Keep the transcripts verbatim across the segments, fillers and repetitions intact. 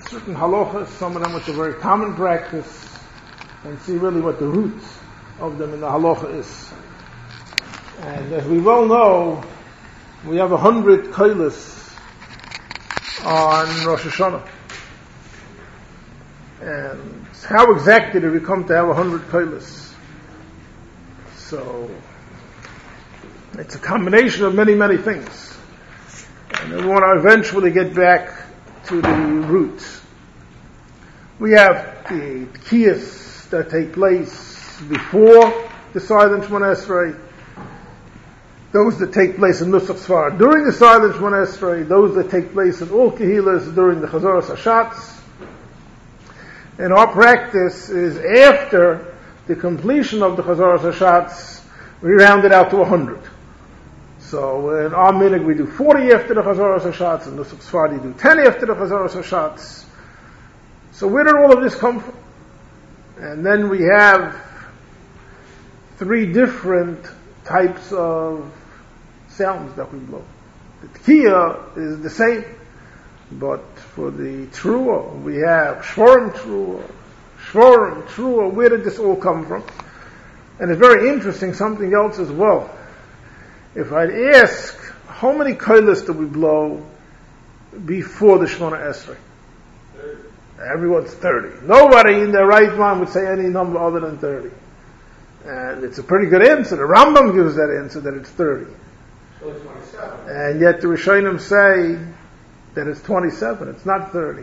certain halachas, some of them which are very common practice, and see really what the roots of them in the halacha is. And as we well know, we have a hundred koilas on Rosh Hashanah. And how exactly did we come to have a hundred koilas? So, it's a combination of many, many things. And we want to eventually get back to the roots. We have the tkiyas that take place before the silent Shemona Esrei, those that take place in Nusach Sfar during the silent Shemona Esrei, those that take place in all Kehilas during the Chazoras Hashatz. And our practice is after the completion of the Chazoras Hashatz, we round it out to a hundred. So in our minhag we do forty after the Chazoras Hashatz, and Nusach Sfar we do ten after the Chazoras Hashatz. So where did all of this come from? And then we have three different types of sounds that we blow. The tkiya is the same, but for the truah, we have shvorim truah, shvorim truah. Where did this all come from? And it's very interesting, something else as well. If I'd ask, how many koilas do we blow before the Shemona Esrei? thirty. Everyone's thirty. Nobody in their right mind would say any number other than thirty. And it's a pretty good answer. The Rambam gives that answer that it's thirty. So it's twenty-seven. And yet the Rishonim say that it's twenty-seven. It's not thirty.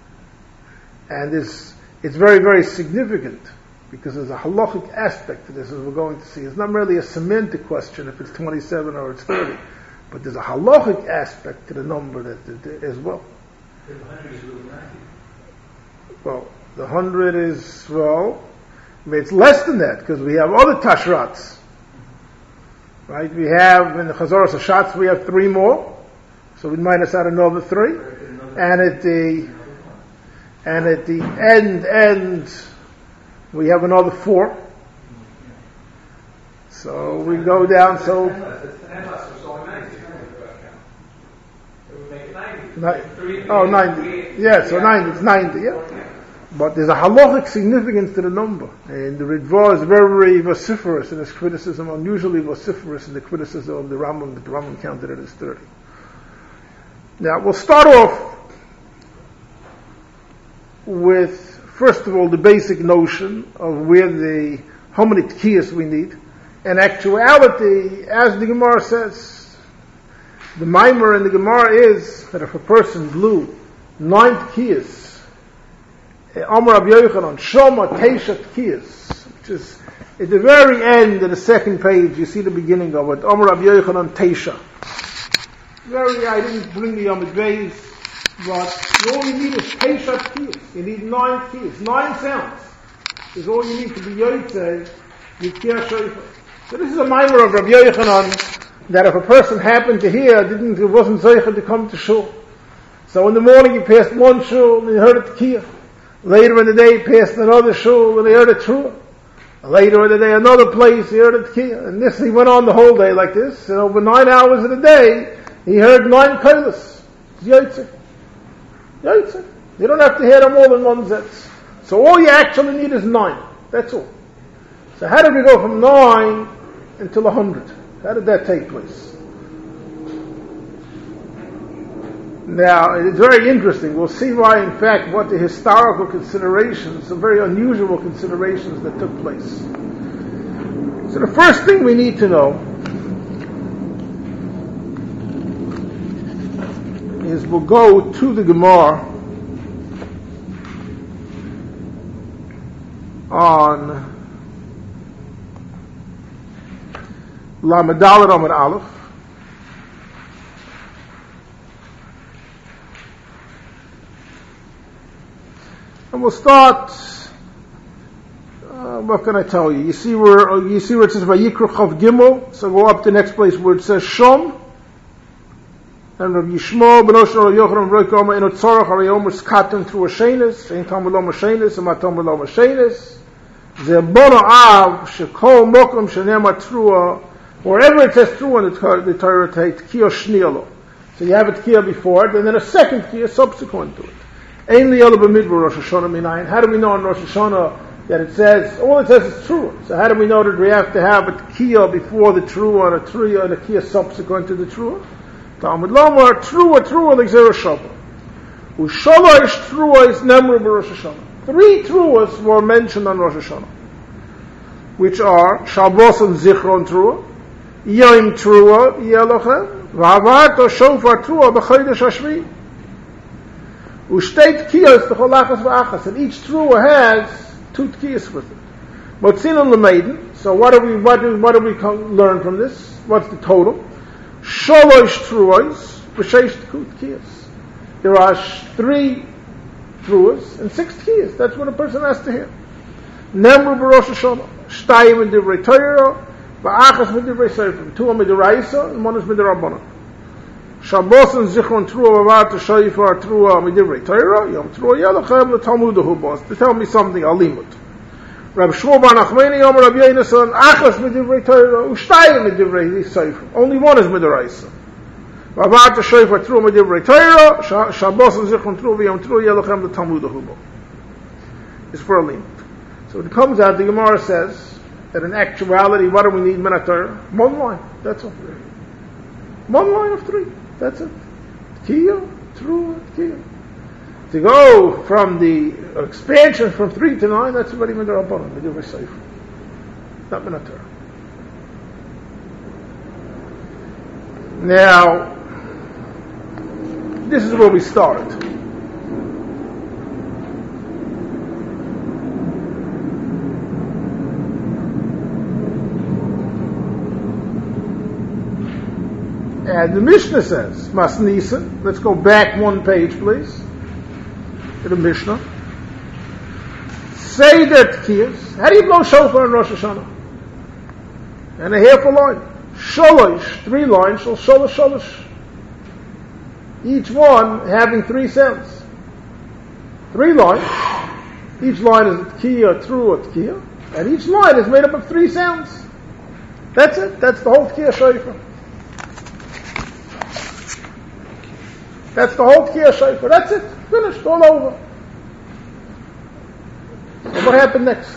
And it's, it's very, very significant because there's a halachic aspect to this, as we're going to see. It's not merely a semantic question if it's twenty-seven or it's thirty, but there's a halachic aspect to the number that, that as well. The hundred is really ninety. Well, the hundred is, well, I mean, it's less than that, because we have other tashrats. Right? We have, in the Chazoras Hashatz, we have three more. So we minus out another three. And at the, and at the end, end, we have another four. So we go down, so... Oh, ninety. Yeah, so ninety, it's ninety, yeah. But there's a halachic significance to the number. And the Ritva is very, very vociferous in his criticism, unusually vociferous in the criticism of the Rambam, that the Rambam counted it as thirty. Now, we'll start off with, first of all, the basic notion of where the, how many tkiyas we need. In actuality, as the Gemara says, the mimer in the Gemara is that if a person blew nine tkiyas, Amar Rabbi Yochanan, Shoma Teisha Tkiyas, which is at the very end of the second page, you see the beginning of it. Amar Rabbi Yochanan Teisha. Very, I didn't bring the Yom Beis, but all you need is Teisha Tkiyas. You need nine tkiyas, nine sounds. Is all you need to be Yotzei, Yitkiyah Shofar. So this is a mimer of Rabbi Yochanan that if a person happened to hear, didn't, it wasn't Zeicha to come to shul. So in the morning he passed one shul and he heard a Tkiyah. Later in the day, he passed another shul and he heard a truah. Later in the day, another place, he heard a tkiyah. And this, he went on the whole day like this. And over nine hours of the day, he heard nine koilas. It's yotzei. Yotzei. You don't have to hear them all in one zetz. So all you actually need is nine. That's all. So how did we go from nine until a hundred? How did that take place? Now, it's very interesting. We'll see why, in fact, what the historical considerations, some very unusual considerations that took place. So the first thing we need to know is we'll go to the Gemara on Lamed Daled Amud Aleph. And we'll start, uh, what can I tell you? You see where, you see where it says Vayikra Chav Gimel, so go up to the next place where it says Shom, and Rav Yishmael, Ben Osher, Rav Yochanan, Rav Rokoma, Eno Tzorach, Hari Omer, Skatan, through a Shenis, Ein Tam Lo Mashenis, and Matom Lo Mashenis, Ze Bono Av, Shekol Mokom, Shenema Trua, wherever it says Trua in the Torah, the Torah takes Tkiyah Shnialo. So you have a Tkiyah before it, and then a second Tkiyah subsequent to it. Ein liyala b'midbar Rosh Hashanah minayin. How do we know in Rosh Hashanah that it says, all it says is true. So how do we know that we have to have a tkiyah before the true and a triyah and a kiyah subsequent to the true? Talmud Lomar, true, true, like zera shabbat. Ushalosh trua is nemru b'Rosh Hashanah. Three truas were mentioned on Rosh Hashanah, which are Shabbos and Zichron trua, Yom trua, Yelochem, V'avat or Shofar trua b'Chodesh Hashvi. Ushtei tkiyos t'cholachas v'achas, and each trua has two tkiyos with it. Motzinon l'meiden. So what do we what do what do we learn from this? What's the total? Shalosh truas b'sheish tkiyos. There are three truas and six tkiyos. That's what a person has to hear. Nemru b'Rosh Hashanah, shtayim midivrei Torah, v'achas midivrei Sefer. Two are midiraisa and one is midirabbanan. Shabbos and Zichron trua v'avat shayifar trua midivrei Torah, Yom trua yelachem l'talmudahu bos. To tell me something, I'll limit. Rabbi Shmuel bar Nachmani Yom Rabbi Yonasan achas midivrei Torah, ushtayim midivrei Sefer. Only one is midiraisa. V'avat shayifar trua midivrei Torah, Shabbos and Zichron trua v'Yom trua yelachem l'talmudahu bos. It's for a limit. So it comes out, the Gemara says that in actuality, what do we need Minat Torah? One line, that's all. One line of three, that's it. Tkiyah, true, tkiyah. To go from the expansion from three to nine, that's already Midrabanan, Midrash Sefer. Not Minat Torah. Now, this is where we start. And the Mishnah says, Mas Nisan, let's go back one page, please, to the Mishnah. Say that tkiyos. How do you blow shofar in Rosh Hashanah? And a half a line. Sholosh, three lines, shol sholosh sholosh. Each one having three sounds. Three lines. Each line is a tkiyah, true, a tkiyah. And each line is made up of three sounds. That's it. That's the whole tkiyah shofar. That's the whole tkiyah shofar. That's it. Finished. All over. So what happened next?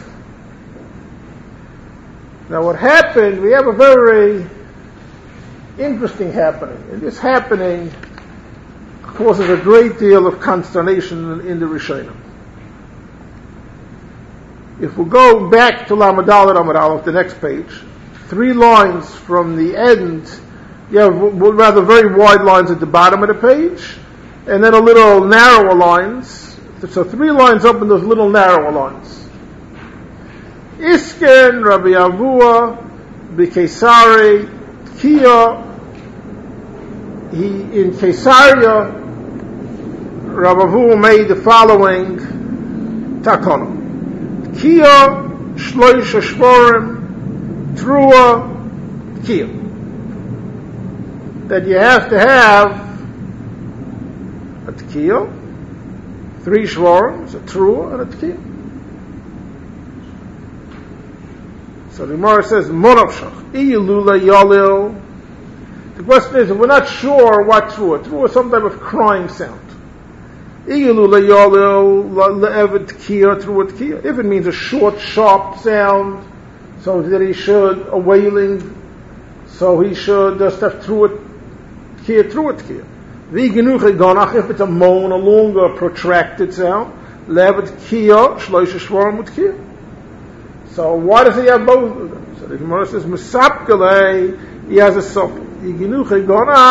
Now what happened, we have a very interesting happening. And this happening causes a great deal of consternation in, in the Rishonim. If we go back to Lamed Aleph Amud Aleph, the next page, three lines from the end, you have rather very wide lines at the bottom of the page, and then a little narrower lines. So three lines up in those little narrower lines. Isken, Rabbi Avua, B'Kesari, Tkiyah. He in Caesarea, Rabbi Avua made the following takana: Tkiyah, Shloisha Shvorim, Trua, Tkiyah. That you have to have a tkiyah, three shvorim, a trua, and a tkiyah. So the Gemara says, Monavshach, iyilula yalil. The question is, if we're not sure what trua, trua is some type of crying sound. Iyilula yalil, le'evet tkiyah, trua tkiyah. If it means a short, sharp sound, so that he should, a wailing, so he should just have trua tkiyah, trua tkiyah. If it's a moan, a longer, protracted sound, levet tkiyah, shloisha shvorim utkiyah. So why does he have both of them? So the Gemara says, Mesapkelei, he has a suffix. He didn't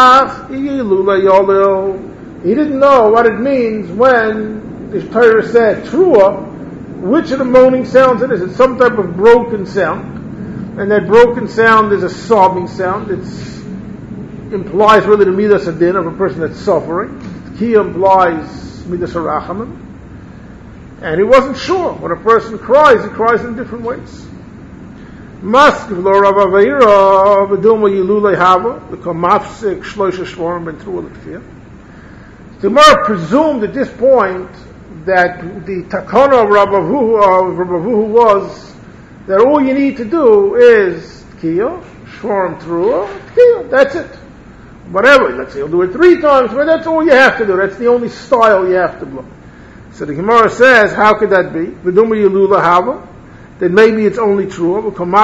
know what it means when the Torah said trua, which of the moaning sounds it is. It's some type of broken sound, and that broken sound is a sobbing sound. It implies really the midas hadin of a person that's suffering. Tkiyah implies midas harachamim. And he wasn't sure. When a person cries, he cries in different ways. Maskiv lo Rav Aveira v'dilma yilulei hava l'kom mafsik shloisha shvorim ben trua l'tkiyah. The Gemara presumed at this point that the takana of Rav Avuhu was that all you need to do is tkiyah, shvorim trua, tkiyah. That's it. Whatever. Let's say you'll do it three times, but that's all you have to do. That's the only style you have to blow. So the Gemara says, how could that be? V'duma yilula hava. Then maybe it's only true.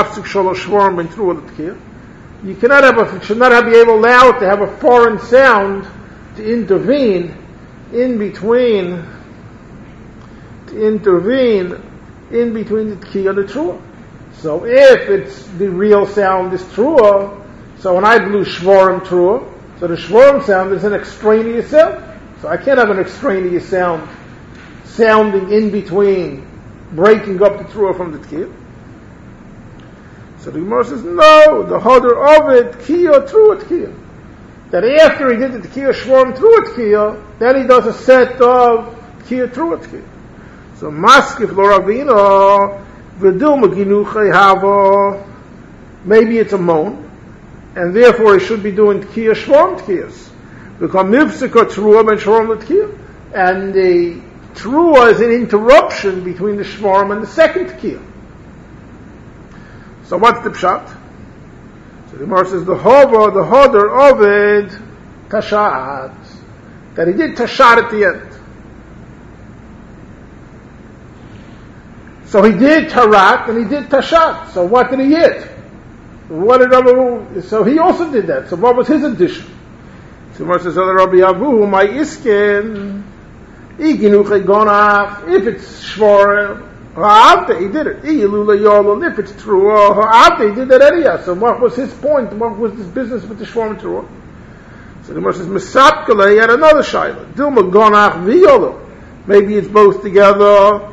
You cannot have a, should not have, be able allowed to have a foreign sound to intervene in between, to intervene in between the tkiyah and the trua. So if it's the real sound is trua, so when I blew shvorim trua, so the shvorim sound is an extraneous sound. So I can't have an extraneous sound sounding in between, breaking up the trua from the tkiyah. So the Gemara says, no, the hodder of it, tkiyah, trua tkiyah. That after he did the tkiyah shvorim trua tkiyah, then he does a set of tkiyah trua tkiyah. So maskif lo ravina, v'dil maginuchay hava, maybe it's a moan, and therefore he should be doing tkiyah shvorim tkiyahs. Because nifsika trua and shvorim tkiyah. And the trua is an interruption between the shvorim and the second tkiyah. So what's the pshat? So the Gemara says the hova, the hodder of it, tashat, that he did tashat at the end. So he did tarat and he did tashat. So what did he hit? What did Rabbi? So he also did that. So what was his addition? So the Gemara says, Rabbi Avu, my iskin, iginuche gonach, if it's shvorim. He did it. If it's true, he did that anyhow. So what was his point? What was this business with the shvorim and trua? So the Gemara says, Mesapkele, he had another shayla. Dilma gonach v'yolo. Maybe it's both together.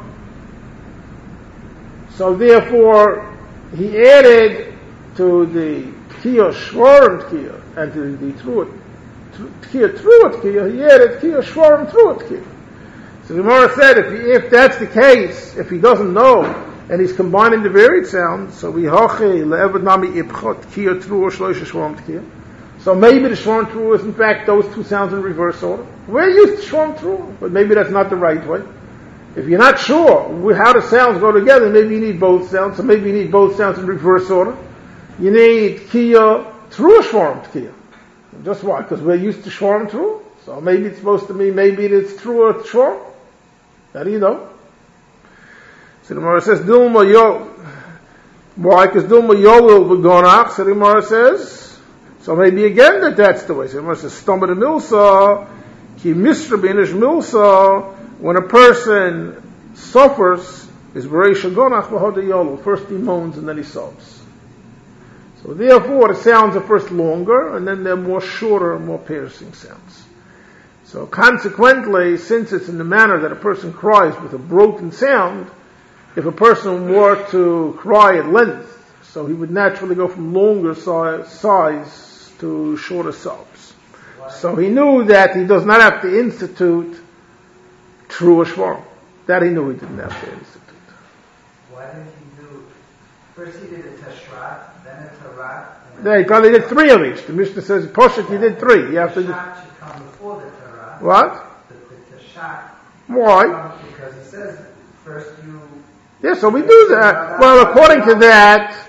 So therefore, he added to the tkiyah shvorim tkiyah and to the trua tkiyah trua tkiyah, he added tkiyah shvorim trua tkiyah. So the Gemara said, if, he, if that's the case, if he doesn't know, and he's combining the varied sounds, so we hache le'evad nami ipchot tkiyah trua shloisha shvorim tkiyah. So maybe the shvorim trua is in fact those two sounds in reverse order. We're used to shvorim trua, but maybe that's not the right way. If you're not sure how the sounds go together, maybe you need both sounds, so maybe you need both sounds in reverse order. You need tkiyah trua shvorim tkiyah. Just why? Because we're used to shvorim trua. So maybe it's supposed to be, maybe it's trua shvorim. How do you know? So the Gemara says, Dilma Yol. Why? Because Dilma Yolil v'gonach. So the Gemara says, so maybe again that that's the way. So the Gemara says, Stomach milsa, ki misra b'inish milsa. When a person suffers, is v'reisha gonach v'hoda yolil. First he moans and then he sobs. So therefore the sounds are first longer and then they're more shorter, more piercing sounds. So consequently, since it's in the manner that a person cries with a broken sound, if a person were to cry at length, so he would naturally go from longer size, size to shorter sobs. So he knew that he does not have to institute trua shvorim. That he knew he didn't have to institute. Why didn't he do, first he did a tashrat, then a tarat? There, he probably did three of each. The Mishnah says, Poshet, he did three. You have to do. Tashat should come before the tarat. What? The, the tashat. Why? Because he says, first you... Yeah, so we do that. Well, according to that,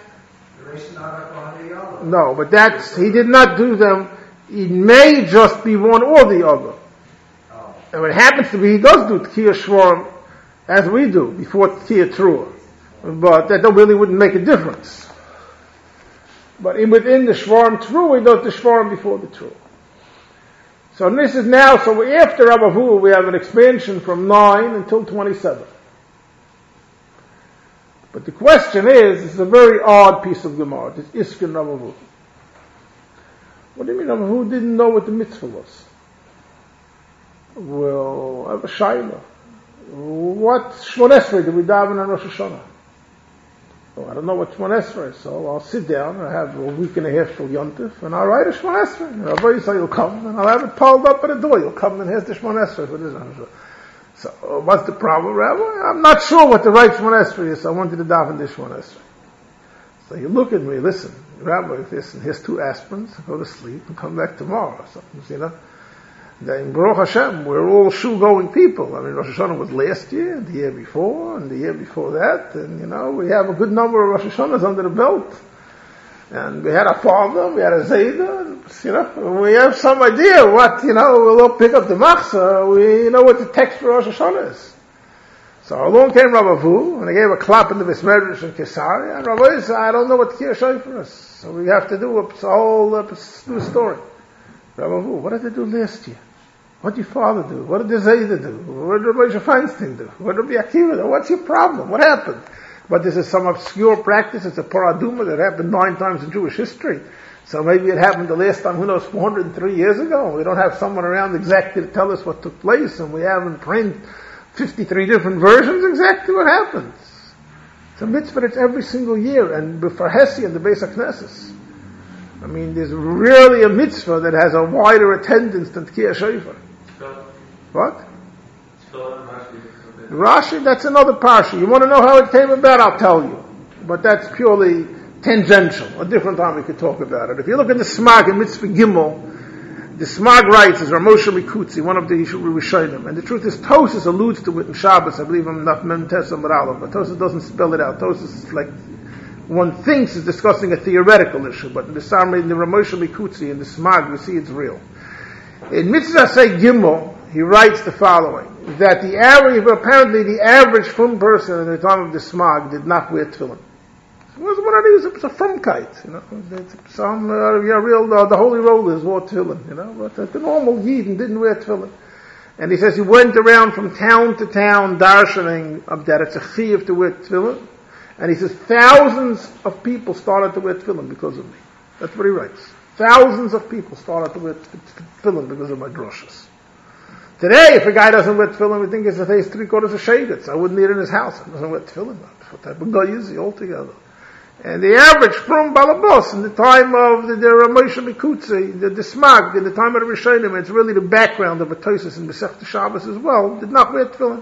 no, but that's, he did not do them. It may just be one or the other. Oh. And what happens to be, he does do tkiyah shvorim as we do before tkiyah trua, but that really wouldn't make a difference. But in, within the shvorim trua, he does the shvorim before the trua. So this is now, so after Rabbi Hu, we have an expansion from nine until twenty-seven. But the question is, it's a very odd piece of Gemara, this Iskin Rabbi Hu. What do you mean Rabbi Hu didn't know what the mitzvah was? Well, I have a shayla. What Shmon Esrei did we daven on Rosh Hashanah? Oh, I don't know what Shmon Esrei is, so I'll sit down, I have a week and a half till Yontif, and I'll write a Shmon Esrei. And Rabbi Yisrael will come, and I'll have it piled up at the door. You'll come and here's the Shmon Esrei for this. So, uh, what's the problem, Rabbi? I'm not sure what the right Shmon Esrei is, so I wanted to daven this Shmon Esrei. So you look at me, listen, Rabbi, listen, here's two aspirins, go to sleep and come back tomorrow or something, you know? Then, Baruch Hashem, we're all shoe-going people. I mean, Rosh Hashanah was last year, and the year before, and the year before that, and you know, we have a good number of Rosh Hashanahs under the belt. And we had a father, we had a Zayda, and, you know, we have some idea what, you know, we'll all pick up the machzah, we know what the text for Rosh Hashanah is. So along came Rav Avu, and he gave a clap in the Bismedrish in Kesaria, and Rav Avu said, I don't know what Kiyah Shofar is. So we have to do a, a whole uh, new story. Rav Avu, what did they do last year? What did your father do? What did the Zayda do? What did Moshe Feinstein do? What did Rabbi Akiva do? What's your problem? What happened? But this is some obscure practice. It's a paraduma that happened nine times in Jewish history. So maybe it happened the last time, who knows, four hundred three years ago. We don't have someone around exactly to tell us what took place, and we have in print fifty-three different versions exactly what happens. It's a mitzvah that's every single year, and before Hesi and the Beis HaKnesses. I mean, there's really a mitzvah that has a wider attendance than Tkiyah Shofar. What? Rashi, that's another parsha. You want to know how it came about? I'll tell you. But that's purely tangential. A different time we could talk about it. If you look at the Smag in Mitzvah Gimel, the Smag writes, is Ramosha Mikutzi, one of the Rishonim. And the truth is, Tosas alludes to it in Shabbos. I believe I'm not Mem Tesa Marala, but Tosas doesn't spell it out. Tosas is like, one thinks is discussing a theoretical issue, but in the Samri, in the Ramosha Mikutzi, in the Smag, we see it's real. In Mitzvah Say Gimel, he writes the following, that the average, apparently the average frum person in the time of the Smag did not wear tefillin. It was one of these, it was a frumkeit, you know. It's some, uh, yeah, real, uh, the holy rollers wore tefillin, you know, but uh, the normal Yidden didn't wear tefillin. And he says he went around from town to town darshaning of that it's a chiyuv to wear tefillin. And he says thousands of people started to wear tefillin because of me. That's what he writes. Thousands of people started to wear tefillin because of my drushes. Today, if a guy doesn't wear tefillin, we think it's that he's three quarters of shaded. I wouldn't need it in his house. He doesn't wear tefillin. What type of guy is he altogether? And the average from Balabos in the time of the, the Ramosha Mikutzi, the, the Smag, in the time of the Rishonim, it's really the background of a Tosas and Masechta Shabbos as well, did not wear tefillin.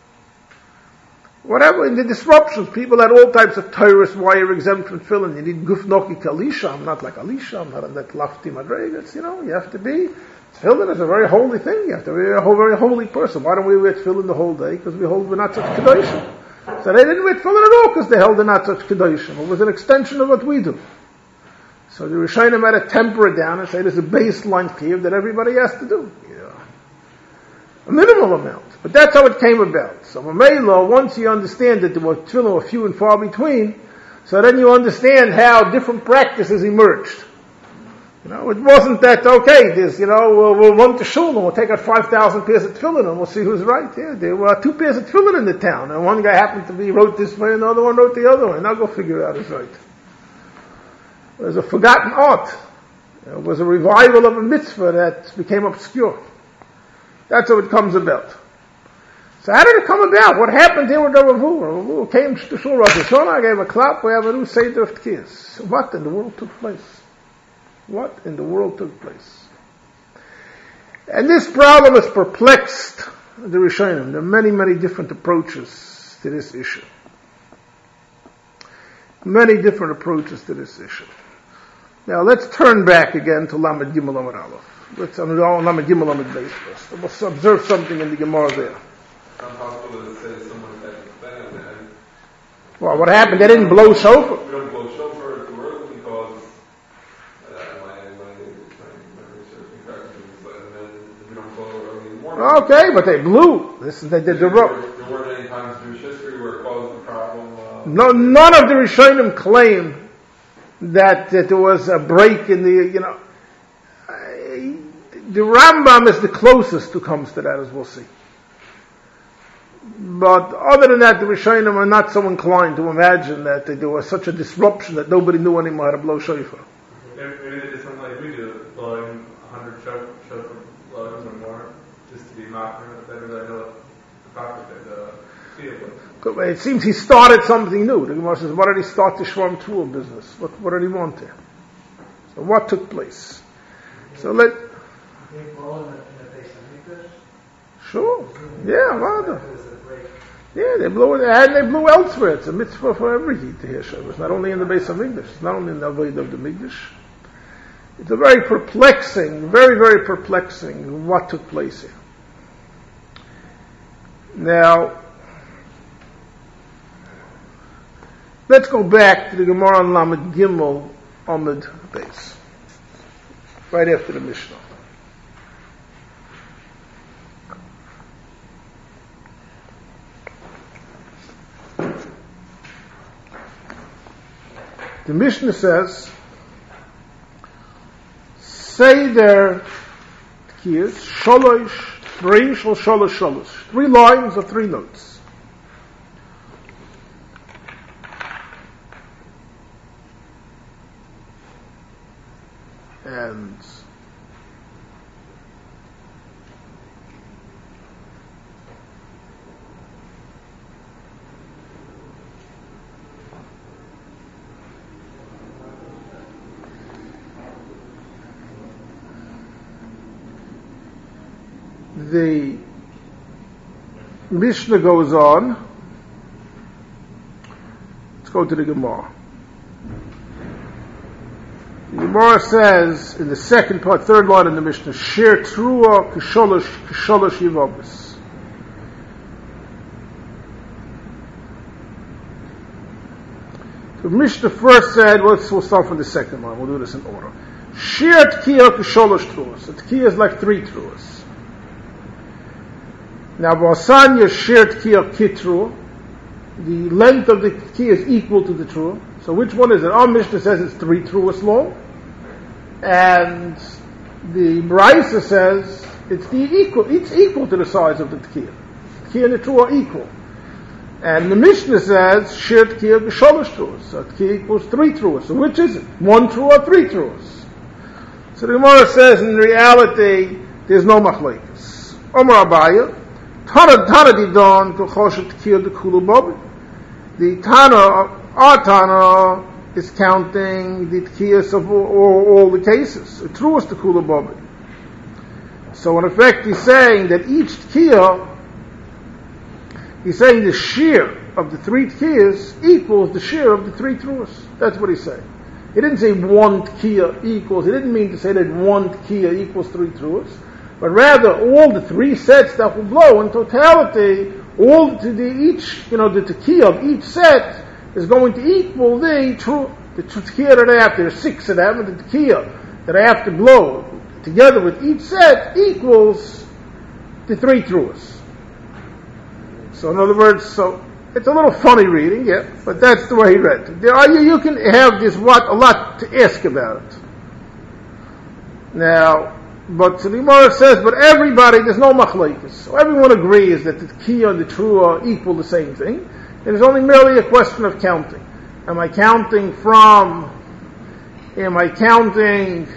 Whatever, in the disruptions, people had all types of Torahs, why you're exempt from tefillin. You need guf noki kalisha. I'm not like Alisha, I'm not on that lofty madregas, you know, you have to be. Tefillin is a very holy thing. You have to be a whole, very holy person. Why don't we wear tefillin the whole day? Because we hold we're not such kedoshim. So they didn't wear tefillin at all because they held they're not such kedoshim. It was an extension of what we do. So the Rishonim had to temper it down and say there's a baseline chiyuv that everybody has to do. Yeah. A minimal amount. But that's how it came about. So Mamela, once you understand that there were tefillin were few and far between, so then you understand how different practices emerged. You know, it wasn't that, okay, there's, you know, we'll, we'll run to shul and we'll take out five thousand pairs of tefillin and we'll see who's right. Yeah, there were two pairs of tefillin in the town, and one guy happened to be, wrote this way and the other one wrote the other way. Now go figure it out who's right. It was a forgotten art. It was a revival of a mitzvah that became obscure. That's how it comes about. So how did it come about? What happened here with the Ravu? Ravu came to Shul Rosh Hashanah, gave a clap, we have a new Seder of Tkiyas. What in the world took place? What in the world took place? And this problem has perplexed the Rishonim. There are many, many different approaches to this issue. Many different approaches to this issue. Now let's turn back again to Lamed Gimel Amud Aleph. Let's um, Lamed Gimel Amud Beis first. We'll observe something in the Gemara there. Well, what happened? They didn't blow shofar. We don't blow shofar too early because uh, my, my, my research and practice, and then we don't blow early in the morning. Okay, but they blew. This is they did the rope. There, there weren't any times in Jewish history where it caused a problem. Uh, no, none of the Rishonim claim that, that there was a break in the, you know. I, the Rambam is the closest who comes to that, as we'll see. But other than that, the Rishonim are not so inclined to imagine that there was such a disruption that nobody knew anymore how to blow shofar. Maybe, maybe they did something like we do, blowing one hundred shofar blows or more, just to be mocking that everybody know the proper the It seems he started something new. The Gemara says, what did he start the Shvam Tool business? What, what did he want there? So what took place? So let... Sure. Yeah, rather. Yeah, they blew it, and they blew elsewhere. It's a mitzvah for every Yid to hear Shabbat. It's not only in the Beis HaMikdash. It's not only in the Avodah of the Mikdash. It's a very perplexing, very, very perplexing what took place here. Now, let's go back to the Gemara on Lamed Gimel Amud Beis, right after the Mishnah. The Mishnah says, Seder Tkiyas, Sholosh, Three, Shol, Sholosh, Sholosh. Three lines or three notes. And the Mishnah goes on. Let's go to the Gemara. The Gemara says in the second part, third line in the Mishnah, Shir Trua Kisholosh Kisholosh Yivobis. The Mishnah first said, well, let's we'll start from the second line. We'll do this in order. Shir Tkiya Kisholosh Truas. The Tkiya is like three Truas. Now, B'asanya Shir Tkiya Kitru. The length of the Tkiya is equal to the Trua. So which one is it? Our Mishnah says it's three Truas long. And the Braisa says it's the equal, it's equal to the size of the Tkiya. Tkiya and the Trua are equal. And the Mishnah says Shir Tkiya B'sholosh Truas. So Tkiya equals three Truas. So which is it? One Trua or three Truas? So the Gemara says in reality there's no machlekes. Omar Abaya, Tana Tana Didon K'choshet Tkiya D'Kulu Bobi. The Tana, our Tana, is counting the Tkiyas of all, all, all the cases. The truest D'Kulu Bobi. So in effect he's saying that each Tkiya, he's saying the shear of the three Tkiyas equals the shear of the three Truas. That's what he's saying. He didn't say one Tkiya equals, he didn't mean to say that one Tkiya equals three Truas, but rather all the three sets that will blow in totality, all to the each, you know, the Tkiya of each set is going to equal the true, the Tkiya that I have to, there's six of them, and the Tkiya that I have to blow together with each set equals the three Truas. So in other words, so it's a little funny reading, yeah, but that's the way he read. There are, you, you can have this what a lot to ask about it. Now, but the Gemara says, but everybody, there's no machlekes. So everyone agrees that the Tkiya and the Trua equal the same thing. It is only merely a question of counting. Am I counting from, am I counting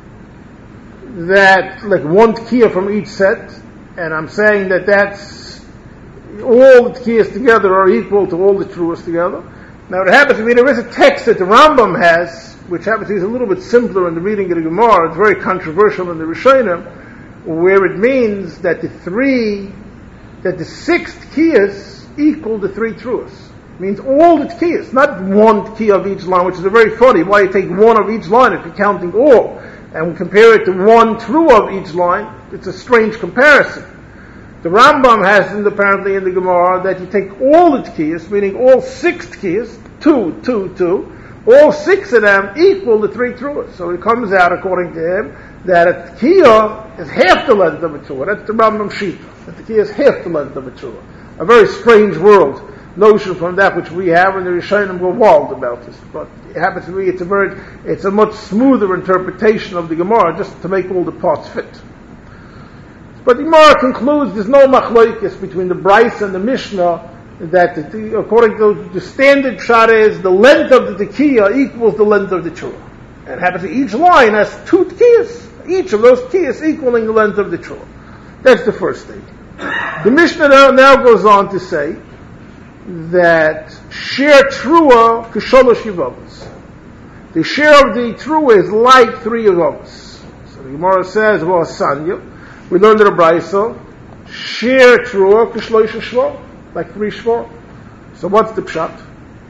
that, like one Tkiya from each set, and I'm saying that that's, all the Tkiyas together are equal to all the Truas together. Now it happens to be, there is a text that the Rambam has, which happens to be a little bit simpler in the reading of the Gemara. It's very controversial in the Rishonim, where it means that the three, that the six Tkiyas equal the three Truas. It means all the Tkiyas, not one Tkiya of each line, which is very funny. Why you take one of each line if you're counting all, and compare it to one Trua of each line? It's a strange comparison. The Rambam has it apparently in the Gemara that you take all the Tkiyas, meaning all six Tkiyas, two, two, two, all six of them equal the three Truas. So it comes out, according to him, that a Tkiya is half the length of a Trua. That's the Rambam Shita. The Tkiya is half the length of a Trua. A very strange world notion from that which we have, and the Rishonim go wild about this. But it happens to be, it's a very, it's a much smoother interpretation of the Gemara, just to make all the parts fit. But the Gemara concludes there's no machlokes between the Braisa and the Mishnah, that the, according to the standard pshat is the length of the Tkiya equals the length of the Trua. And it happens that each line has two Tkiyas, each of those Tkiyas equaling the length of the Trua. That's the first thing. The Mishnah now, now goes on to say that share Trua k'sholosh yivavos. The share of the Trua is like three yivavos. So the Gemara says, well, Sanya, we learned in the Braisa, share Trua k'shloish shvor, like three shvor. So what's the pshat?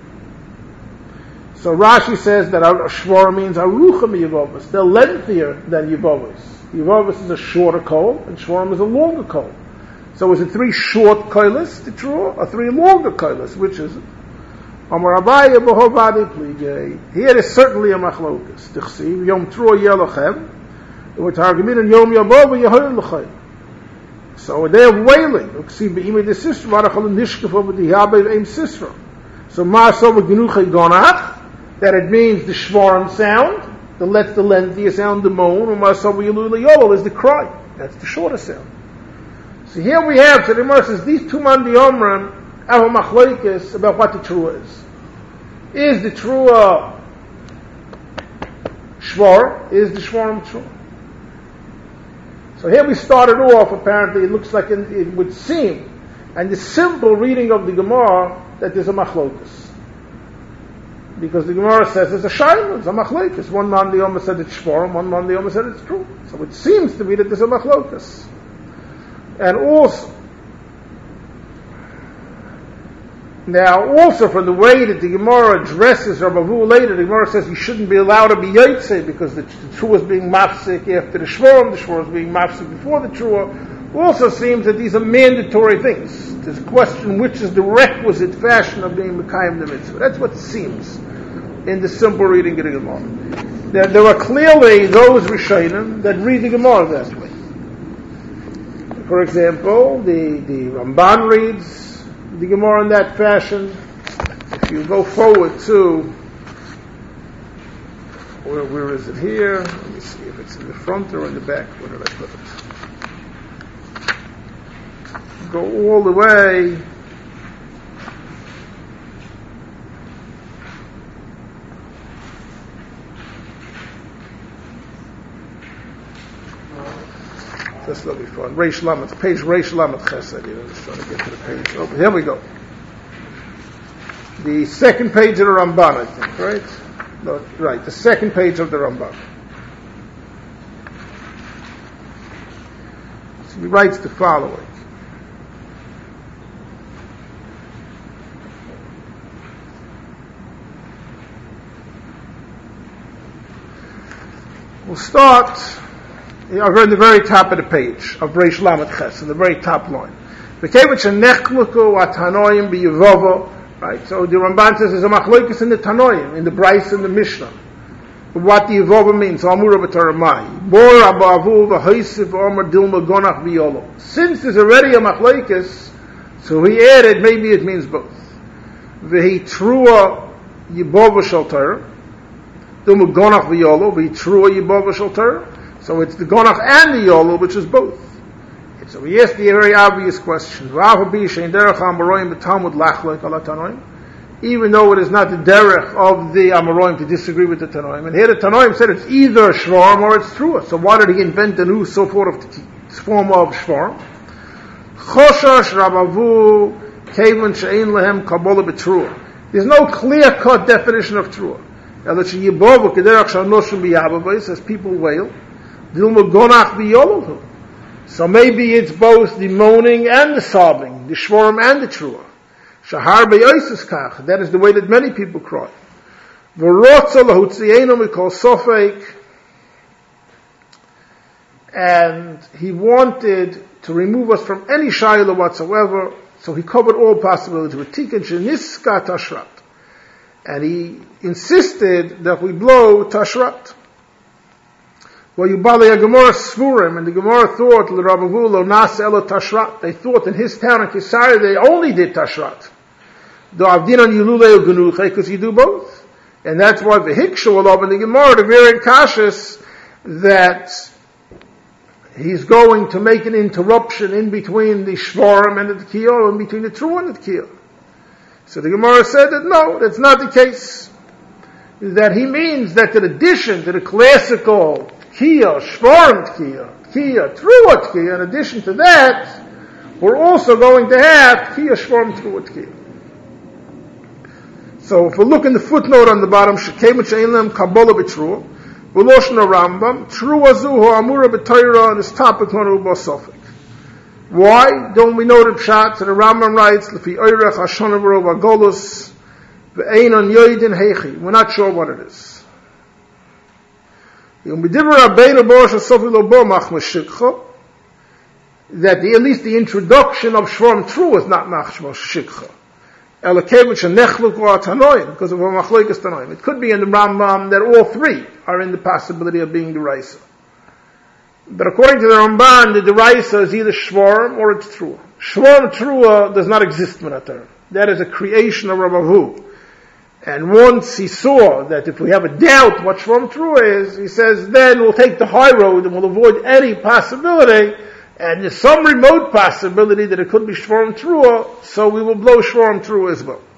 So Rashi says that shvor means arucha yivavos. They're lengthier than yivavos. Yivavos is a shorter kol, and shvorim is a longer kol. So is it three short koilas, the Trua, or three longer koilas? Which is it? Amar Abaya b'hovadi pligei. Here is certainly a machlokas. Tichsiv yom Trua yelochem. We're talking about Yom Yavov Yehoy. So a day of wailing. So Ma Sova Genuche Gonach, that it means the shvarim sound, the lets the lengthier sound, the moan, and masavu yilul yolo is the cry. That's the shorter sound. So here we have, so the Gemara says, these two man diomrim have a machlokes about what the trua is. Is the trua shvar? Is the shvarim trua? So here we started off, apparently, it looks like it, it would seem, and the simple reading of the Gemara, that there's a machlokes. Because the Gemara says it's a shayla, it's a machlokes. One man the Yoma said it's shvar, one man the Yoma said it's true. So it seems to be that there's a machlokes. And also, now also from the way that the Gemara addresses Rabbi Avu later, the Gemara says you shouldn't be allowed to be yotze because the, the trua is being mafsik after the shvarim, the shvar is being mafsik before the trua. Also seems that these are mandatory things. There's a question which is the requisite fashion of being Mekayim the mitzvah. That's what it seems in the simple reading of the Gemara. There, there are clearly those Rishonim that read the Gemara that way. For example, the, the Ramban reads the Gemara in that fashion. If you go forward to, where, where is it here? Let me see if it's in the front or in the back. Where did I put it? Go all the way This will be fun. Reish Lamed, page Reish Lamed Chesed. I'm just trying to get to the page. Oh, here we go. The second page of the Ramban, I think, right? No, right, the second page of the Ramban. So he writes the following. We'll start over in the very top of the page of Reish Lamed Ches, in the very top line. Right, so the Ramban says there's a machlokes in the Tanoim, in the Bryce and the Mishnah. What the Yevova means, since there's already a machlokes, so he added, maybe it means both. V'hi trua yibova shel Torah, dilma gonach v'yolo, v'hi trua yibova shel Torah. So it's the gonach and the yolo, which is both. So we asked the very obvious question. Even though it is not the derech of the Amoraim to disagree with the Tanoim. And here the Tanoim said it's either shvarm or it's trua. So why did he invent a new so forth of form of shvarm? Choshash Rabavu Kevin She'ein Lehem Kabbalah B'Trua. There's no clear-cut definition of trua. As people wail, Dilma Gonach B'Yolohu. So maybe it's both the moaning and the sobbing, the shvarim and the trua. Shahar be'yosis kach. That is the way that many people cry. V'rotza lahutzienu mikol sofek. And he wanted to remove us from any shayla whatsoever. So he covered all possibilities with tikkun sheniska tashrat. And he insisted that we blow tashrat. Well, you bali a Gemara Sfurim, and the Gemara thought, l'Rabavu lo nas elo tashrat. They thought in his town in Kisari they only did tashrat. Do avdinan yululei ugenuche, because you do both. And that's why the Hikshu will in the Gemara, the very cautious that he's going to make an interruption in between the Shvarim and the Tkiyah, in between the Trua and the Tkiyah. So the Gemara said that no, that's not the case. That he means that in addition to the classical Tkiyah, Shvarim Tkiyah, Tkiyah, Trua Tkiyah, in addition to that, we're also going to have Tkiyah, Shvarim, Trua Tkiyah. So if we look in the footnote on the bottom, Shekem She'ein Kabbalah B'Trua, V'loshna Rambam, Trua Zuhu Amura B'Torah, and this topic on Uba Sofik. Why? Don't we know the pshat? So the Rambam writes, L'fi Oirech Hashon V'Rov HaGolus, V'ein on Yoidin Heichi. We're not sure what it is. That the, at least the introduction of Shvarim Trua is not Machshma Shikha. Because of a Machlokes Tanoim. It could be in the Rambam that all three are in the possibility of being the Raisa. But according to the Ramban, the Deraisa is either Shvarim or it's Trua. Shvarim Trua does not exist in Torah. That is a creation of Rabavu. And once he saw that if we have a doubt what Shvom Trua is, he says, then we'll take the high road and we'll avoid any possibility, and there's some remote possibility that it could be Shvom Trua, so we will blow Shvom Trua as well.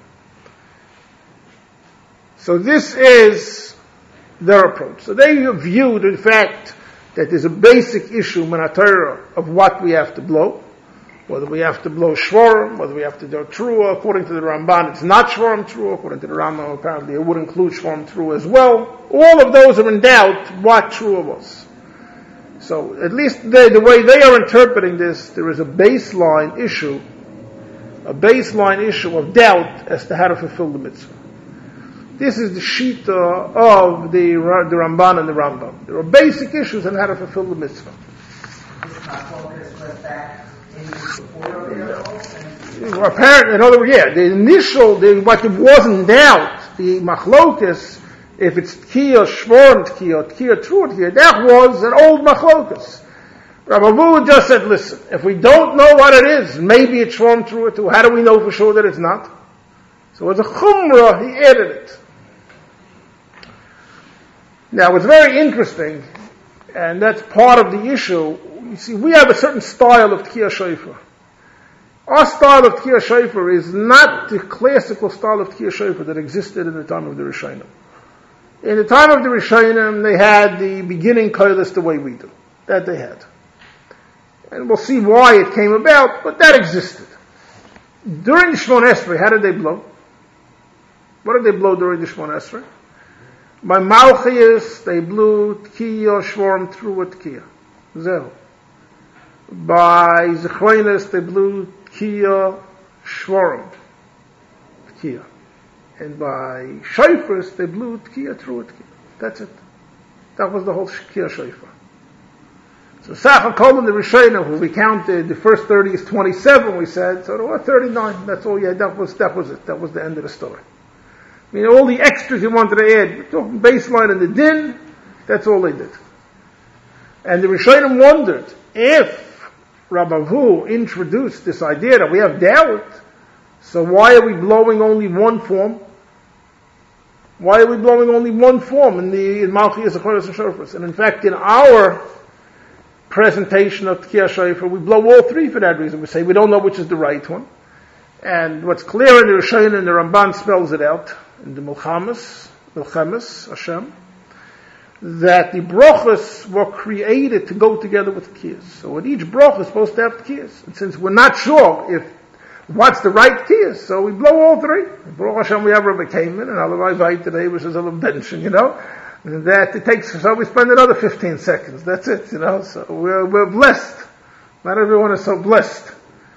So this is their approach. So they viewed, in fact, that there's a basic issue, min haTorah, of what we have to blow. Whether we have to blow Shvorim, whether we have to do Trua. According to the Ramban, it's not Shvorim Trua. According to the Rambam, apparently it would include Shvorim Trua as well. All of those are in doubt what Trua was. So, at least they, the way they are interpreting this, there is a baseline issue, a baseline issue of doubt as to how to fulfill the mitzvah. This is the shita of the, the Ramban and the Rambam. There are basic issues on how to fulfill the mitzvah. Well, apparently, in other words, yeah, the initial, the, what was in doubt, the machlokas, if it's Tkiya Shvorim Tkiya, Tkiya Trua Tkiya, that was an old machlokas. Rabbi Avu just said, listen, if we don't know what it is, maybe it's Shvorim Trua Tkiya, how do we know for sure that it's not? So as a chumrah, he added it. Now, it's very interesting, and that's part of the issue. You see, we have a certain style of Tkiya Shofar. Our style of Tkiya Shofar is not the classical style of Tkiya Shofar that existed in the time of the Rishonim. In the time of the Rishonim, they had the beginning koilis the way we do. That they had. And we'll see why it came about, but that existed. During the Shmon Esrei, how did they blow? What did they blow during the Shmon Esrei? By Malchias, they blew Tkiya Shvorim Trua Tkiya. Zehu. By Zechronis, they blew Tkiya Shvorim Tkiya. And by Shofars, they blew Tkiya Trua Tkiya. That's it. That was the whole Tkiya Shofar. So Sach HaKol in the Rishonim, who we counted, the first thirty is twenty-seven, we said, so there were thirty-nine. That's all, yeah, that was, that was it. That was the end of the story. I mean, all the extras you wanted to add, we're talking baseline and the din, that's all they did. And the Rishonim wondered, if Rabbi Avu introduced this idea that we have doubt, so why are we blowing only one form? Why are we blowing only one form in the in Malchias, Zechoros, and Shofars? And in fact, in our presentation of Tkiya Shofar, we blow all three for that reason. We say we don't know which is the right one. And what's clear in the Rishonim, and the Ramban spells it out, in the Milchamas, Milchamas, Hashem, that the brachas were created to go together with tkiyas. So in each bracha is supposed to have tkiyas. And since we're not sure if what's the right tkiyas, so we blow all three. Baruch Hashem, we have Rabbi Kamen, and Alavai Vayit today, which is a benching, you know. And that it takes, so we spend another fifteen seconds. That's it, you know. So we're, we're blessed. Not everyone is so blessed.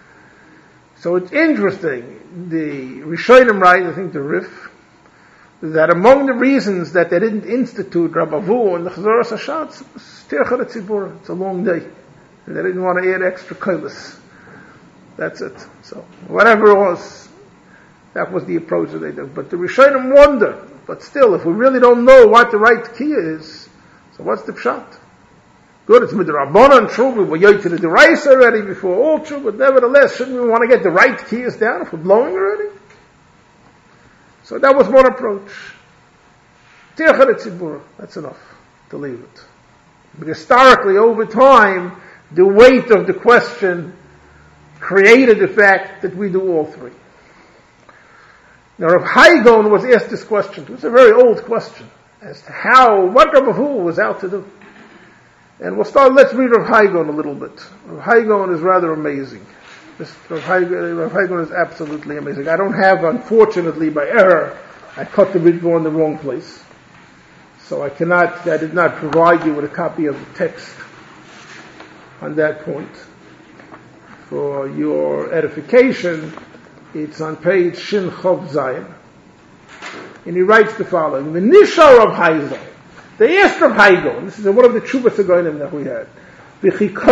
So it's interesting. The Rishonim write, I think the Rif, that among the reasons that they didn't institute Rabbi Avu and the Chazoras Hashatz was Tircha Tzibura. It's a long day. And they didn't want to add extra koilis. That's it. So, whatever it was, that was the approach that they did. But the Rishonim wonder, but still, if we really don't know what the right kiyah is, so what's the pshat? Good, it's midrabanan, true, we were yoy to the derais already before, all true, but nevertheless, shouldn't we want to get the right kiyahs down if we're blowing already? So that was one approach. Tircha Tzibura, that's enough to leave it. But historically, over time, the weight of the question created the fact that we do all three. Now, Rav Haigon was asked this question. It was a very old question as to how, what Rav Avu was out to do. And we'll start, let's read Rav Haigon a little bit. Rav Haigon is rather amazing. This Rav Haigon, Rav Haigon is absolutely amazing. I don't have, unfortunately, by error, I cut the Ritva in the wrong place. So I cannot, I did not provide you with a copy of the text on that point. For your edification, it's on page Shin Chov Zayin. And he writes the following: the Nishar of Haigon. They asked Rav Haigon, this is one of the Chuvas Agonim that we had. Before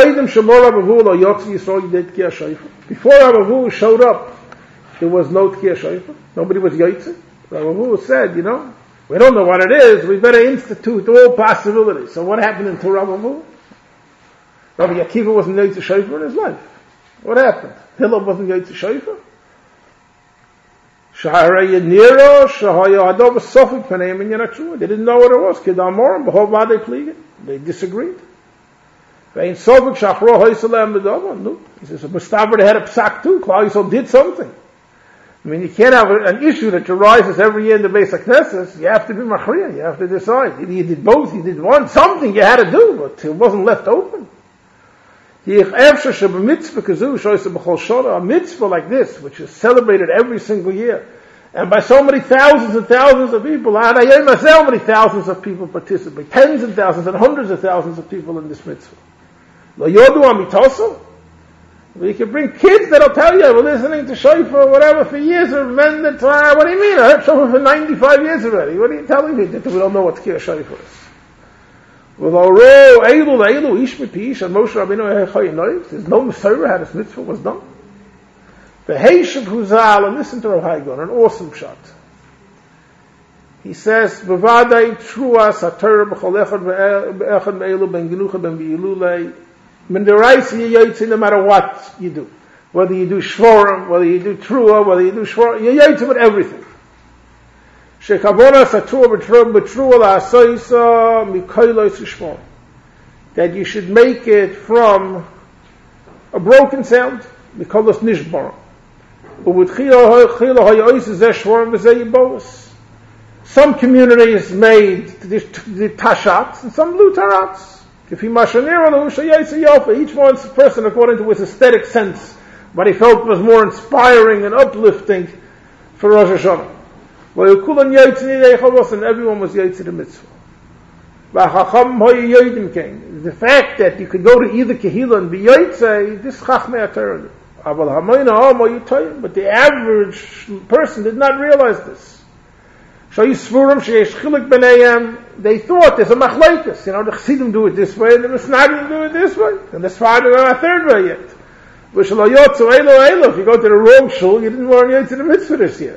Rav Avu showed up, there was no Tkiya Shofar. Nobody was Yotzei. Rav Avu said, you know, we don't know what it is, we better institute all possibilities. So what happened in Rav Avu? Rabbi Akiva wasn't Yotzei Shofar in his life. What happened? Hillel wasn't Yotzei Shofar? Shaharaya Nero, Shahaya Adov Sofik Panem and Yanachua. They didn't know what it was. Kidamorim, Behova they pleaded. They disagreed. Vein Sofik Shachro Hoysalam Bedova. No. He says, Mustafa had a psak too. Klal Yisrael did something. I mean, you can't have an issue that arises every year in the Beis HaKnesses. You have to be machriya. You have to decide. Either you did both, you did one. Something you had to do, but it wasn't left open. A mitzvah like this, which is celebrated every single year, and by so many thousands and thousands of people, and so many thousands of people participate, tens and thousands and hundreds of thousands of people in this mitzvah. You can bring kids that'll tell you, we're listening to shofar or whatever for years, or men that, uh, what do you mean? I heard shofar for ninety-five years already. What are you telling me that we don't know what kir shofar is? With Oro, Eilu, Eilu, Ish Mipish, and Moshe Rabbeinu Echayin, there's no Messiah how this mitzvah was done. The Heishav Huzal, and listen to Rav Haigon, an awesome shot. He says, Bevadai Truas HaTorah B'chol Echad Be'echad Be'elu Ben Genucha Ben Be'ilulei. When the rice you yaitze, no matter what you do, whether you do shvorim, whether you do trua, whether you do shvorim, you yaitze with everything. Shekavona satrua b'trua b'trua la'asoisa mikoylos shvorim. That you should make it from a broken sound, mikolos nishbar. Some communities made the tashats and some blew tarats. Each one's person according to his aesthetic sense, what he felt was more inspiring and uplifting for Rosh Hashanah. And everyone was yaitz the mitzvah. The fact that you could go to either kehila and be yaitz, this chachmei atar. But the average person did not realize this. They thought there's a machlaikas. You know, the Chassidim do it this way, and the Misnagim do it this way, and the Sfardim are a third way yet. If you go to the wrong shul, you didn't learn yet to the mitzvah this year.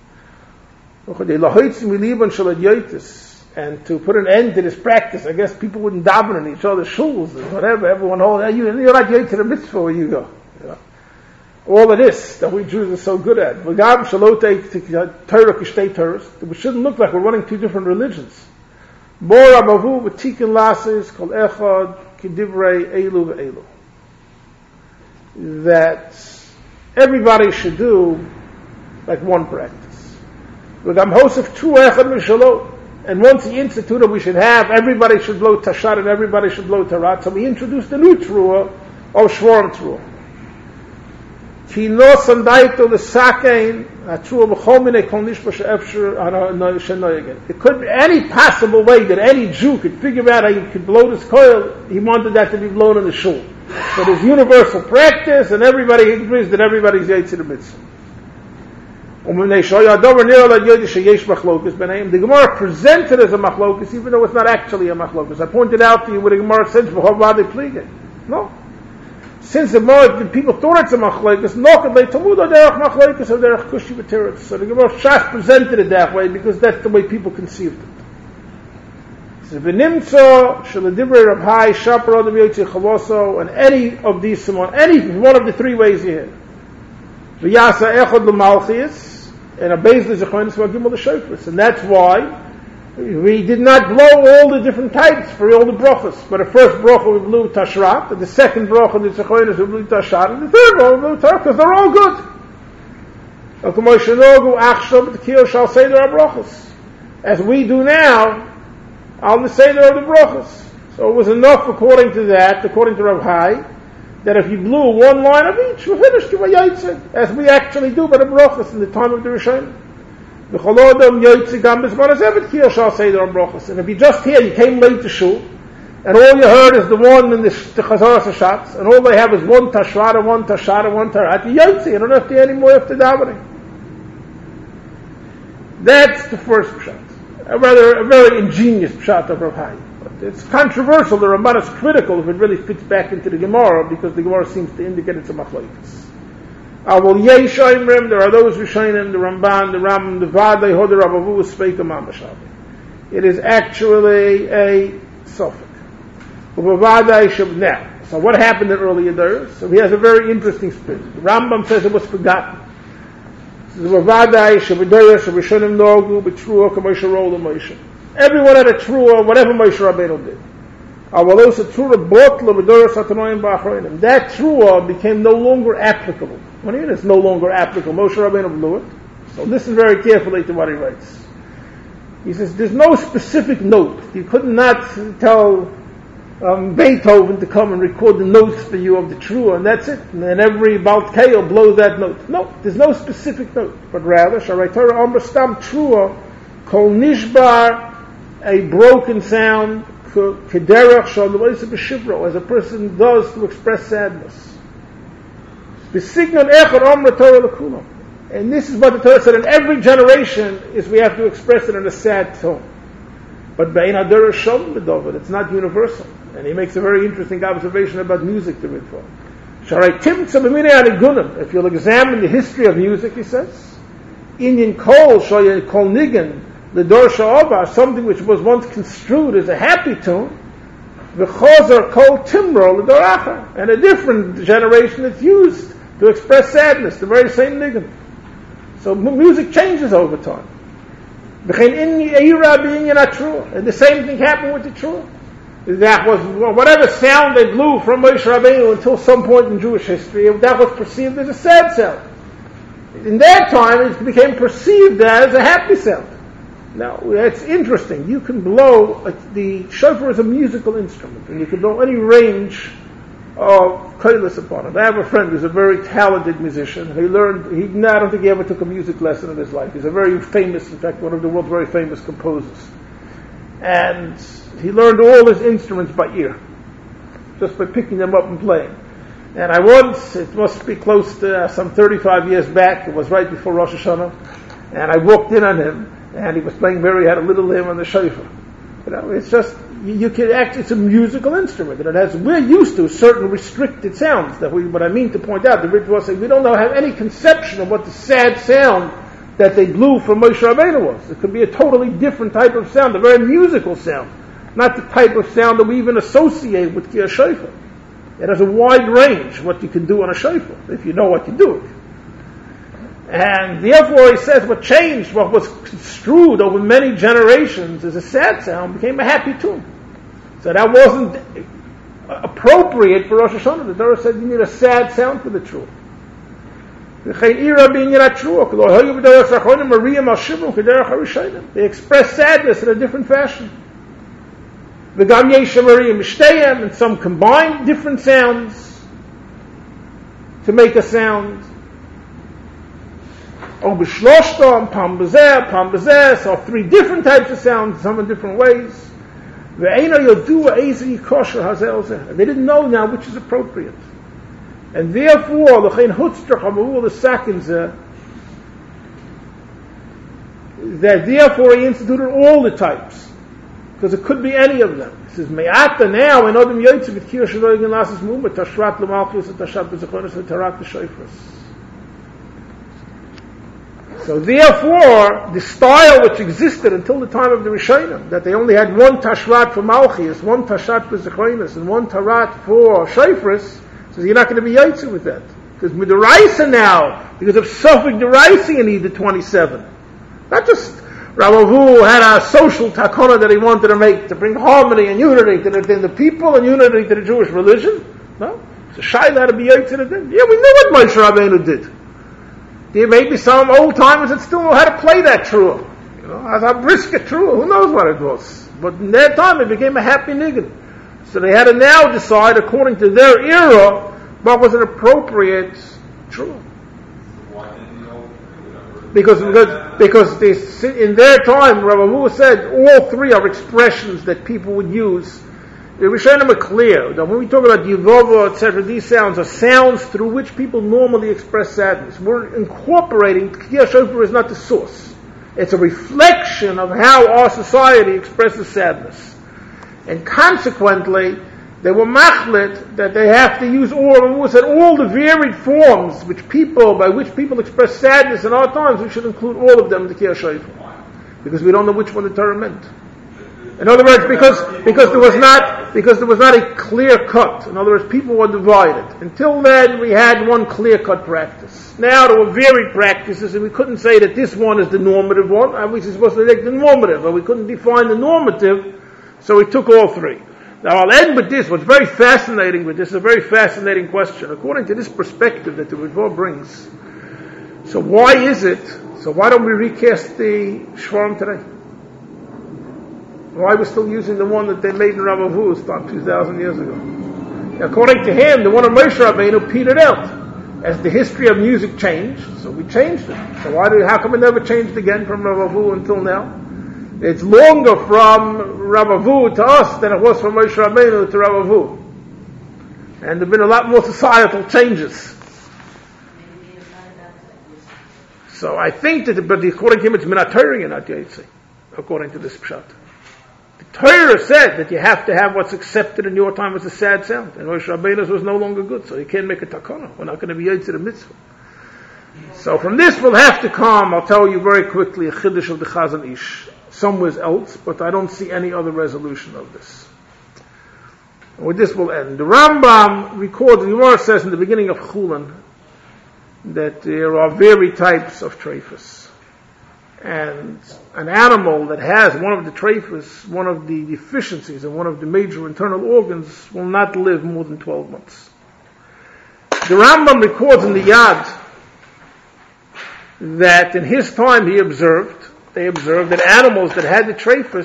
And to put an end to this practice, I guess people wouldn't daven in each other's shuls and whatever. Everyone holds, you're not yet to the mitzvah where you go. You know? All of this that we Jews are so good at. We shouldn't look like we're running two different religions. That everybody should do like one practice. And once he instituted we should have, everybody should blow tashat and everybody should blow tarat. So we introduced a new truah of shvorim truah. It couldn't be any possible way that any Jew could figure out how you could blow this coil. He wanted that to be blown in the shul. So there's universal practice, and everybody agrees that everybody's yaitz in the mitzvah. The Gemara presented as a machlokus, even though it's not actually a machlokus. I pointed out to you what the Gemara says, no. Since the Gemara, people thought it's a machlekes, no, they talmud derech machlekes or derech kushi v'teretz. So the Gemara Shas presented it that way because that's the way people conceived it. So v'nimtzo shaladivrei Rav Hai shapar adam yotzi chavoso, and any of these simon, any one of the three ways you hear. V'yasa echad l'malchis and a beis l'zechonis v'agimel l'shofris, and that's why we did not blow all the different types for all the brachas. But the first bracha we blew tashrat, and the second bracha the tzechonis we blew tashat, and the third bracha we blew tarat, because they're all good. As we do now, I'll say there are the brachas. So it was enough according to that, according to Rav Hai, that if you blew one line of each, we finished the yaitze, as we actually do by the brachas in the time of the Rishonim. And if you just hear, you came late to shul, and all you heard is the one in the Chazar Sashatz, and all they have is one tashrat and one tashat and one tarat, you yaitze, you don't have to hear any more after davening. That's the first pshat. A rather, a very ingenious pshat of Rav Hai. But it's controversial, the Ramban is critical if it really fits back into the Gemara, because the Gemara seems to indicate it's a machlokes. Avol yesh oimrim, there are those Rishonim, the Ramban, the Rambam, the Vadei, Hoder Ravavu, Speika Mamashav. It is actually a suffix. Now, so what happened in earlier days? So he has a very interesting spin. The Rambam says it was forgotten. Vavadai, Shabbadoya, Shabbashanim Nogu, B'Trua, Kamosha Rola Moshe. Everyone had a Trua, whatever Moshe Rabbeinu did. Avalosa Trua Botla, B'Dora Satanoim Ba'achroinim. That Trua became no longer applicable. What do you mean it's no longer applicable? Moshe Rabbeinu blew it. So listen very carefully to what he writes. He says, there's no specific note. You could not tell um, Beethoven to come and record the notes for you of the Trua, and that's it. And then every Baltkeo blows that note. No, there's no specific note. But rather, Sharai Torah Amr Stam Trua, Kol Nishbar, a broken sound, Kederach Shalom B'Shivro, as a person does to express sadness. B'Signon Echad Amr Torah L'Kulam. And this is what the Torah said in every generation, is we have to express it in a sad tone. But Be'in Adara Shalom B'Dovid, it's not universal. And he makes a very interesting observation about music to read for. If you'll examine the history of music, he says, Inyan Kol, Shoya Kol Nigan, the Dor Sha'obar, something which was once construed as a happy tune, the Chozar Kol Timro, the Doracha, and a different generation it's used to express sadness, the very same nigan. So music changes over time. And the same thing happened with the Trua. That was, whatever sound they blew from Moshe Rabbeinu until some point in Jewish history, that was perceived as a sad sound. In that time, it became perceived as a happy sound. Now, it's interesting. You can blow, uh, the shofar is a musical instrument, and you can blow any range of koilos upon it. I have a friend who's a very talented musician. He learned, he, no, I don't think he ever took a music lesson in his life. He's a very famous, in fact, one of the world's very famous composers. And he learned all his instruments by ear, just by picking them up and playing. And I once, it must be close to uh, some thirty-five years back, it was right before Rosh Hashanah, and I walked in on him, and he was playing very, he had a little limb on the shofar. You know, it's just, you, you can act, it's a musical instrument, and it has, we're used to certain restricted sounds, that we, what I mean to point out, the ritual saying, we don't have any conception of what the sad sound that they blew from Moshe Rabbeinu was. It could be a totally different type of sound, a very musical sound, not the type of sound that we even associate with Kiyah Shofar. It has a wide range what you can do on a shofar, if you know what to do. And therefore, he says, what changed, what was construed over many generations as a sad sound, became a happy tune. So that wasn't appropriate for Rosh Hashanah. The Torah said you need a sad sound for the truth. They express sadness in a different fashion. And some combine different sounds to make a sound. So three different types of sounds, some in different ways. They didn't know now which is appropriate. And therefore, that therefore he instituted all the types. Because it could be any of them. He says, Me'ata now, in Odom Yoitze, with Kiyah Shaloy Gen Lasses Mum, but Tashrat L'Malchus, and Tashat B'Zechonis, and Tarak B'Shofros. So therefore, the style which existed until the time of the Rishonim, that they only had one Tashrat for Malchus, one Tashat B'Zechonis, and one Tarat for Shofros, says you're not going to be Yoitze with that. Because Midaraisa now, because of Suffolk Deraisa, you need the twenty-seven. Not just Ramavu had a social takana that he wanted to make to bring harmony and unity to the, to the people and unity to the Jewish religion. No, so Shaila had to be Yoitze to them. Yeah, we know what Moshe Rabbeinu did. There may be some old timers that still know how to play that trua. You know, as a brisket trua, who knows what it was? But in their time, it became a happy niggin. So they had to now decide, according to their era, what was an appropriate trua. Because because because they, in their time, Rabbi Mu said all three are expressions that people would use. The Rishonim are clear that when we talk about Yevova, et cetera, these sounds are sounds through which people normally express sadness. We're incorporating, Kiyah Shofar is not the source. It's a reflection of how our society expresses sadness. And consequently, they were machlit that they have to use all, said all the varied forms which people, by which people express sadness in our times, we should include all of them in the Kiyah Shofar. Because we don't know which one the Torah meant. In other words, because because there was not because there was not a clear cut. In other words, people were divided. Until then, we had one clear cut practice. Now there were varied practices, and we couldn't say that this one is the normative one, and we were supposed to take the normative, but we couldn't define the normative, so we took all three. Now I'll end with this. What's very fascinating with this is a very fascinating question. According to this perspective that the Ritva brings, so why is it? So why don't we recast the Shvarim today? Why are we still using the one that they made in Rav Avu's time two thousand years ago? According to him, the one of Moshe Rabbeinu petered out. As the history of music changed, so we changed it. So why did, how come it never changed again from Rav Avu until now? It's longer from Rav Avu to us than it was from Moshe Rabbeinu to Rav Avu. And there have been a lot more societal changes. So I think that, but according to him, it's Minatari and not Yaitzi, according to this pshat. The Torah said that you have to have what's accepted in your time as a sad sound, and Moshe Rabbeinu's was no longer good, so you can't make a takana. We're not going to be Yaitzi the mitzvah. So from this we'll have to come, I'll tell you very quickly, a chiddush of the Chazon Ish, somewhere else, but I don't see any other resolution of this. And with this we'll end. The Rambam records, the Gemara says in the beginning of Chulin, that there are varied types of treifas. And an animal that has one of the treifas, one of the deficiencies in one of the major internal organs, will not live more than twelve months. The Rambam records in the Yad that in his time he observed, they observed that animals that had the treifas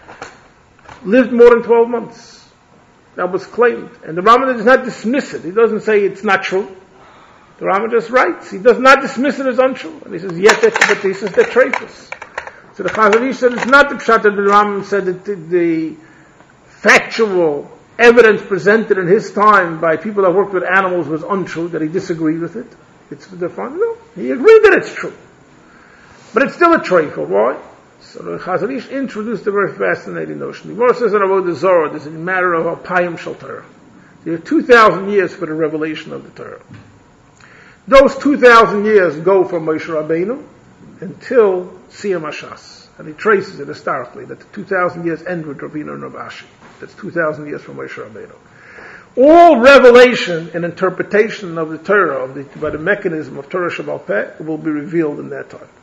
lived more than twelve months. That was claimed. And the Rambam does not dismiss it. He doesn't say it's not true. The Rambam just writes. He does not dismiss it as untrue. And he says, yet that's but this is the treifas. So the Chazon Ish said it's not the pshat that the Rambam said that the, the factual evidence presented in his time by people that worked with animals was untrue, that he disagreed with it. It's the fun. No, he agreed that it's true. But it's still a treifa. Why? So the Chazon Ish introduced a very fascinating notion. The Gemara says in Avodah Zarah, there's a matter of Alpayim Shel Torah. There are two thousand years for the revelation of the Torah. Those two thousand years go from Moshe Rabbeinu until Siyam Hashas. And he traces it historically, that the two thousand years end with Rabbeinu and Rav Ashi. That's two thousand years from Moshe Rabbeinu. All revelation and interpretation of the Torah, of the, by the mechanism of Torah Shabbat Peh, will be revealed in that time.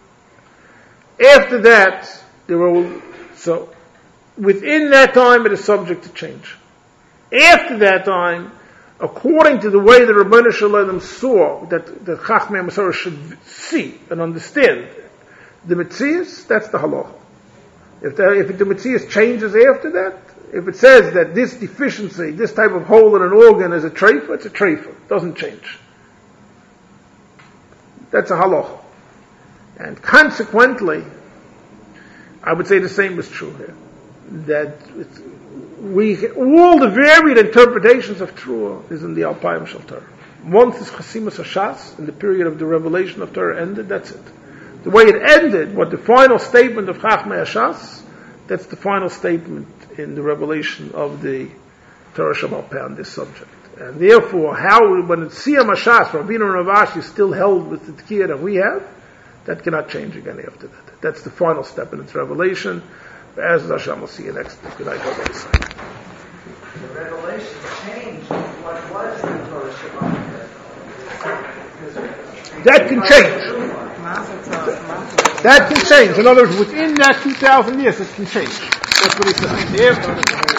After that, there will, so, within that time it is subject to change. After that time, according to the way the Rabbeinu Shalom saw that the Chachmei Masorah should see and understand the Metzias, that's the halacha. If the, if the Metzias changes after that, if it says that this deficiency, this type of hole in an organ is a treifa, it's a treifa. It doesn't change. That's a halacha. And consequently, I would say the same is true here. That it's, we, all the varied interpretations of Torah is in the Alpayim Shel Torah. Once this Chasimus Hashas, in the period of the revelation of Torah ended, that's it. The way it ended, what the final statement of Chachmei Hashas, that's the final statement in the revelation of the Torah Shabbat Peh on this subject. And therefore, how, when it's Siyam Hashas, Rabbeinu and Rav Ashi is still held with the Tkiyah that we have, that cannot change again after that. That's the final step in its revelation. As Hashem, we'll see you next time. Good night, God bless. The revelation changed what was the Torah Shabbat. That can change. That can change. In other words, within that two thousand years, it can change. That's what he says.